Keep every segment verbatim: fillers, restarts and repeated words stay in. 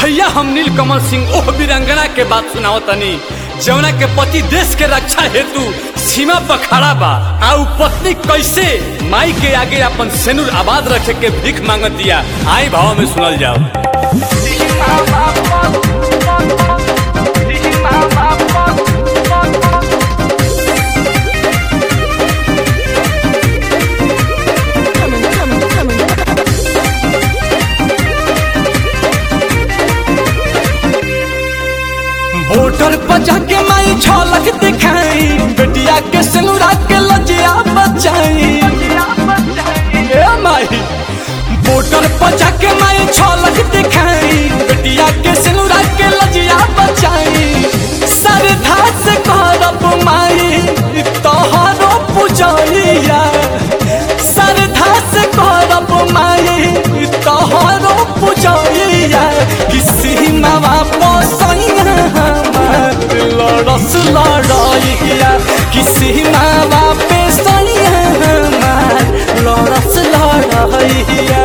भैया हम नीलकमल सिंह ओह वीरांगना के बात सुनाओ तनी जौना के पति देश के रक्षा हेतु सीमा पर खड़ा बा। आउ पत्नी कैसे माई के आगे अपन सेनुर आबाद रखे के भीख मांगत दिया। आई भाव में सुनल जाओ। होटल पर जाके माई झलक दिखाई, बेटिया के सिनुरा के लजिया बचाई। ए माई होटल पर जाके माई झलक दिखाई, बेटिया के सिनुरा के लजिया बचाई। श्रद्धा से करब माई तोहरो पूजैया, श्रद्धा से करब माई तोहरो पूजैया। किसी मावा पोसैया लड़स लड़ैया, किसी मावा पे सैया लड़स लड़ैया।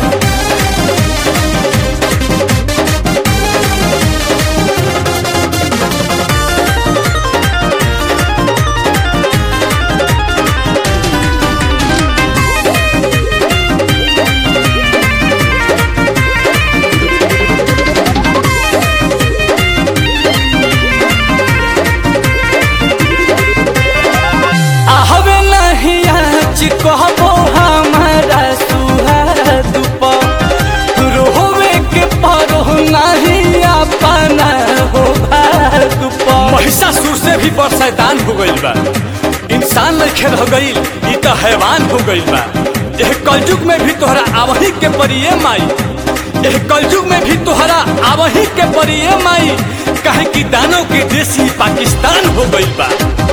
कहबो हमारा सुहाग पर रोवे के परो नहीं अपना हो भाग पर। महिषासुर से भी बड़ शैतान हो गइल बा, इंसान नहीं रह गइल, ई तो हैवान हो गइल बा। यह कलयुग में भी तोहरा आवही के परिये माई, यह कलयुग में भी तोहरा आवही के परिये माई। कहे कि दानों के देश ही पाकिस्तान हो गइल बा।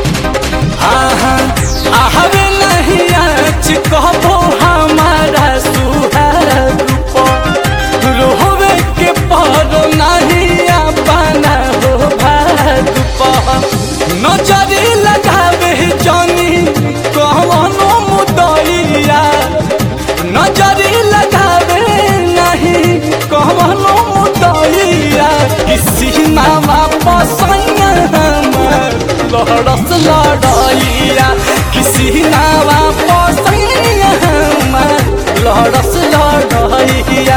आहवे नहीं आज कहबो हमारा सुहाग पर रोवे के परो नहीं अपना हो भाग पर। नजरी लगावे जानी कहवनो मुदैया, नजरी लगावे नहीं कहवनो मुदैया। किसी मावा पसैया लड़स लड़ैया, किसी नावा पसैया लड़स लड़ैया।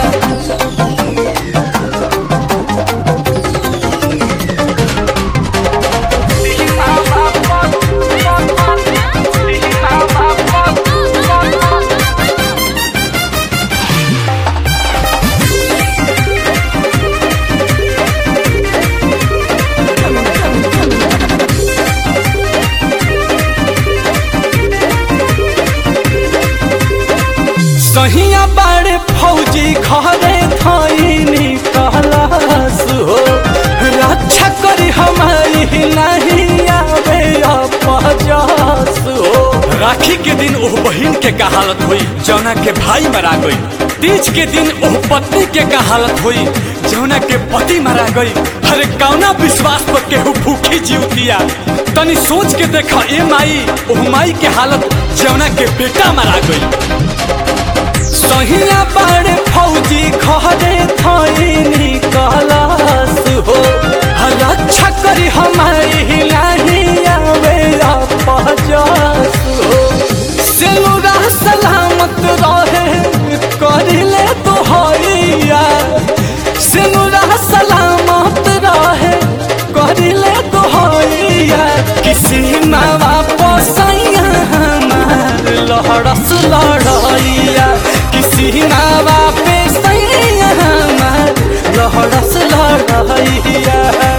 सहिया बड़े फौजी घरे थैनी कहलास हो, रक्षा करी हमारी नहीं आवे अपजस हो। राखी के दिन ओह बहिन के का हालत हुई जौना के भाई मरा गई। तीज के दिन ओह पत्नी के का हालत हुई जौना के पति मरा गई। हरे कौना विश्वास पर केहू भूखी जीवतिया। तनी सोच के देखा ए माई, ओह माई के हालत जौना के बेटा मरा गई। सहिया बड़े फौजी घरे थैनी कहलास हो, रक्षा करी हमारी नहीं आवे अपजस हो। सेनुरा सलामत रहे करिले तो हैया, सेनुरा सलामत रहे करिले तो हैया। किसी मावा पोसैया लड़स लड़ैया, किसी नावा पे सैया लड़स लड़ैया।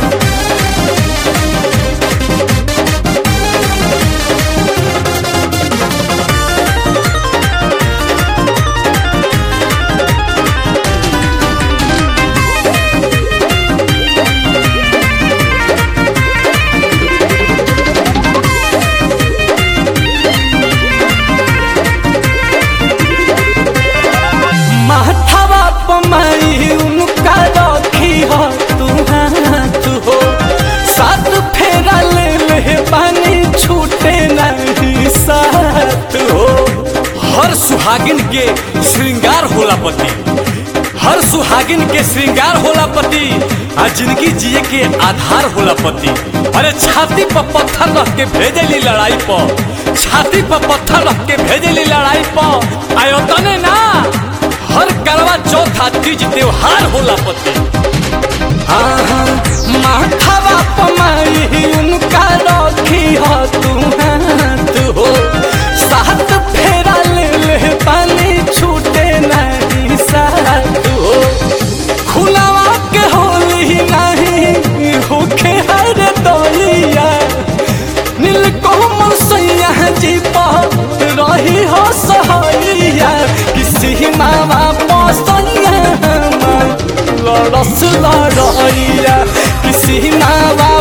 माथावा पमाई उनका रखी हो तू हाथ हो, साथ फेरा ले ले पानी छूटे नहीं साथ हो। हर सुहागिन के श्रृंगार होला पति, हर सुहागिन के श्रृंगार होला पति, आ जिंदगी जिए के आधार होला पति। अरे छाती पर पत्थर रख के भेजेली लड़ाई पर, छाती पर पत्थर रख के भेजेली लड़ाई पर। आयो तने ना हर करवा चौथा तीज त्योहार होला पति। माथावा पमाई उनका रखी हो तू हाथ हो, साथ फेरा ले ले पानी छूटे नहीं साथ हो। खुलावा के होली नहीं होखे हर दोलिया, नीलकोमल सैया जी पर रही हो सहैया। किसी मावा पसैया लड़स लड़ैया, किसी मावा